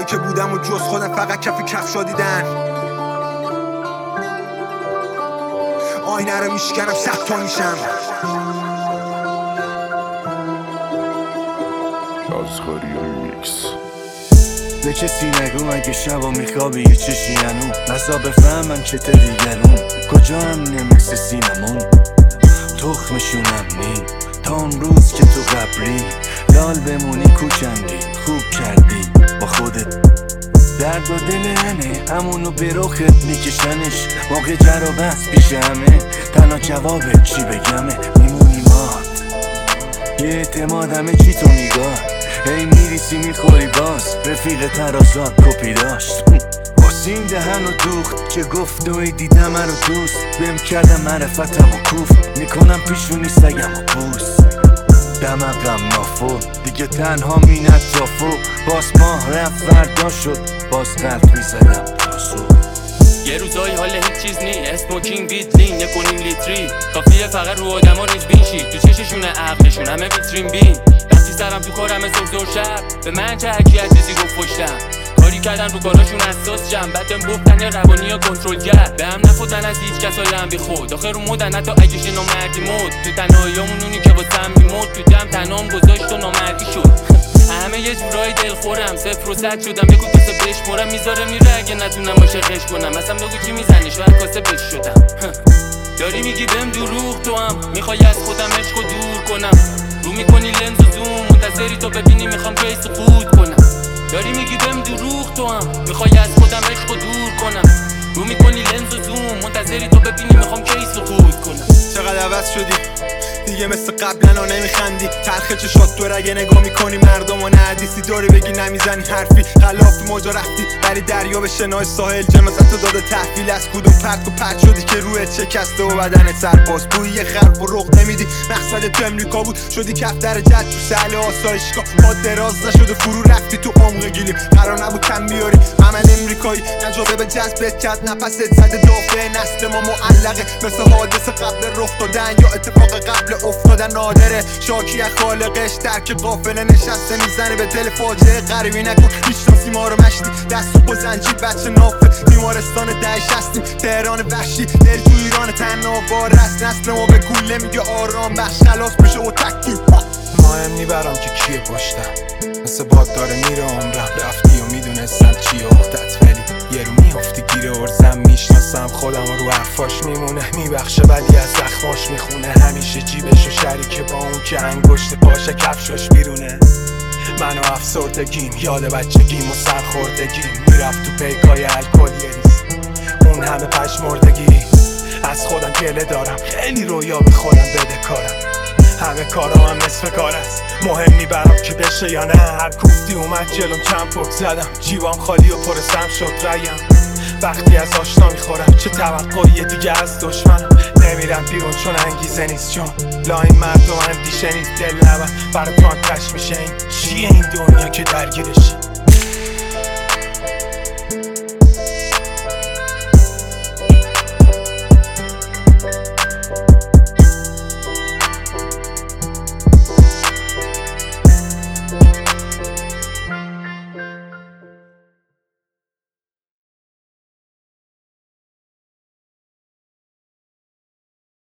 جایی که بودم و جز خودم فقط کف کفشا دیدن. آینه رو میشکنم 100 تا میشم. به کسی نگو اگه شبا میخوابی یه چشی هنو نزا بفهمن چه دیگرون کجا هم نمکس سینمون تخمشونم نی تا اون روز که تو قبلی لال بمونی کوچندی خوب کردی با خودت. درد و دل هنه همونو به رخت میکشنش موقع جر و بحث پیش همه تنها جواب چی بگمه میمونی مات یه اعتماد همه چی تو نگاه هی میریسی میخوری باز رفیق ترازات کپی داشت واسین دهن و دوخت که گفت و دیدم من رو دوست بهم کردم معرفتم و کوف میکنم پیشونی سگم و پوست دمقم نافو دیگه تنها مینت تافو باز ماه رفت فردا شد باز قلب میزدم تاسو یه روزایی حال هیچ چیز نی اسموکینگ وید لین 1.5 لیتری کافیه فقط رو آدم ها ریز بین شید تو چششونه عقلشون همه ویترین بین وقتی سرم تو کارم صبح زور شب به من چه حکی از چیزی گفت پشتم کاری کردن رو کاراشون اساس جمع بعدم بختن یا روانی یا کنترل کرد به هم نخوردن از هیچ کس های هم بی خود آخر رو مدن حتی اگه نامردی مد تو تنهاییامون اونی که با سم میمرد تو جمع تنهام گذاشت و نامردی شد همه یه جورایی دلخورم 0% شدم بگو کاسه بشمرم میذاره میره اگه نتونم باشه خش کنم اصلا بگو چی میزنی شاید کاسه بش شدم داری میگی بهم دروغ تو هم میخوای از خودم عشقو دور کنم رو میکنی لنز و زوم منتظری تو ببینی میخوام جای سقوط کنم داری میگی بهم دروغ تو هم میخوای از خودم عشقو دور کنم رو میکنی لنز و زوم منتظری تو ببینی میخوام کی سقوط کنم چقدر عوض شدی دیگه مثل قبلا نمیخندی تلخ چشات تو اگه نگاه میکنی مردم و نه حدیثی داری بگی نمیزنی حرفی خلاف موجا رفتی بری دریا به شنای ساحل جنازت تو داده تحویل از کدوم پرت و پرت شدی که رویت شکسته و بدنت سرباز بوی یه خرف و رخ نمیدی مقصد تو امریکا بود شدی کفتر جد تو سهل آسایشگاه ما دراز نشده فرو رفتی تو عمق گیلیم قرار نبود کم بیاری عمل امریکایی نجابه به جذبت کرد نفست زده دافع نسل ما معلقه مثل حادثه قبل رخ دادن یا اتفاق قبل افتادن نادره شاکی از خالقش درک قافله نشسته میزنه به دل فاجعه غریبی نکن میشناسی ما رو مشتی دست و زنجیر بچه نافه بیمارستان دهش هستیم تهران وحشی دل تو ایران تنها وارست نسل ما به گوله میگه آرام بخش خلاص میشه و تکتیر مهم نیبرم که کیه پشتم مثل باد داره میره عمرم رفتی و میدونستم چیه اختت ولی یه رو میافتی گیره ارزم میشناسم خودم رو حرفاش میمونه میبخشه ولی از زخماش میخونه همیشه جیبش و شریکه با اون که انگشت پاشه کفشاش بیرونه من و افسردگیم یاد بچگیم و سرخوردگیم میرفت تو پیکای الکل یه ریز اون همه پشمردگی از خودم گله دارم خیلی رویا به خودم بده کارم همه کارا هم نصف کار است مهم نی برام که بشه یا نه هر کوفتی اومد جلوم چند پک زدم جیبام خالی و پرسم شد ریم وقتی از آشنا میخورم چه توقعی دیگه از دشمنم نمیرم بیرون چون انگیزه نیست چون لاین مردم اندیشه نیست دل نبر برای تو هم کش میشه این چیه این دنیا که درگیرشی